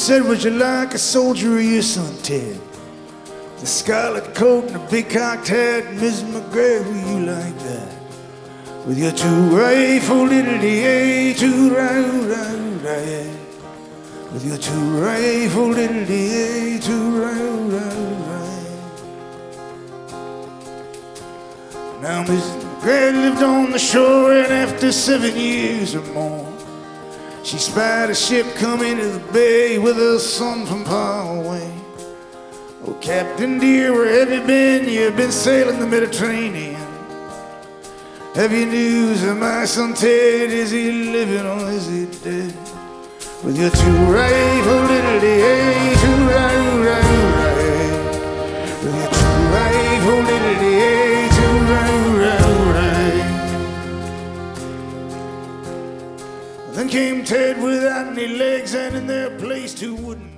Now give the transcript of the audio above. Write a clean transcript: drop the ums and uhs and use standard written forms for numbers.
said, would you like a soldier or your son, Ted? The scarlet coat and a big cocked hat. Mrs. McGregor, you like that? With your two-ray folded A, two-ray, with your two-ray folded A, two-ray. Now Mrs. McGregor lived on the shore, and after 7 years or more, she spied a ship come into the bay with her son from far away. Oh, Captain dear, where have you been? You've been sailing the Mediterranean. Have you news of my son Ted? Is he living or is he dead? With your two-ray folded A, two-ray, with your two-ray folded A, two-ray. Then came Ted without any legs, and in their place 2 wooden